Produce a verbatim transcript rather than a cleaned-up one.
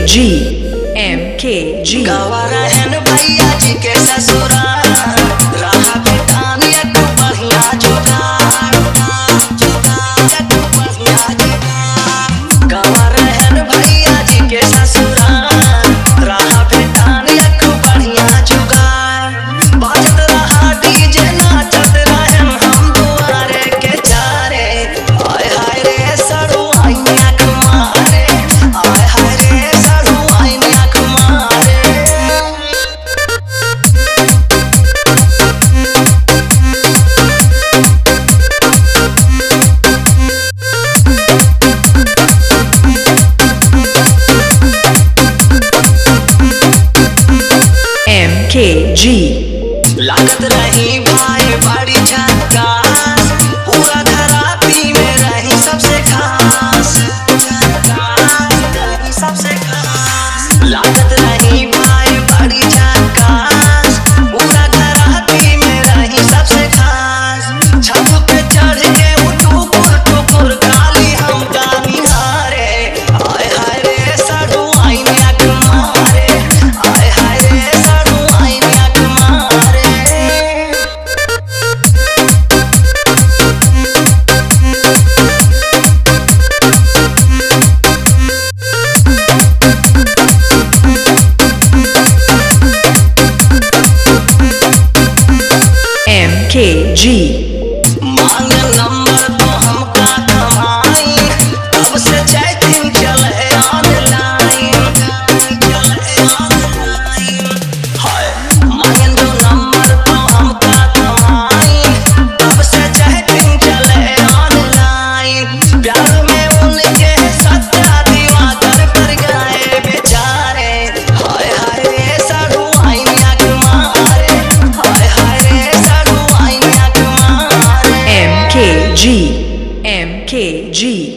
G M K G गवा रहन भैया जी के ससुराल रहा बेटान एक बढ़िया जुगाड़ एक बढ़िया जुगाड़ गवा रहन भैया जी के ससुराल रहा बेटान एक बढ़िया जुगाड़ बाजत रहा डीजे नाचत रहन हम दुआरे के चारे आय हाय रे सड़ू आईया कुमारे आय हाय रे सड़ू आईया कुमारे M K G लागत रही भाई बड़ी झकास पूरा खराबी में रही सबसे खास रही सबसे खास लागत रही भाई बड़ी झकास पूरा खराबी में रही सबसे खास छत पे चढ़ के टुकुर टुकुर काली हम गानी हारे आय हाय रे सड़ू आईया कुमारे आय हाय रे सड़ू आईया कुमारे M K G मांग नंबर तो हमका कमाई तब से चैटिंग चले ऑनलाइन चले ऑनलाइन हाय मांग दो नंबर तो हमका कमाई तब से चैटिंग चले ऑनलाइन प्यार में उनके सत्ता दीवार पर गए बेचारे हाय हाय रे सड़ू आईया कुमारे हाय हाय रे सड़ू आईया कुमारे M K G M K G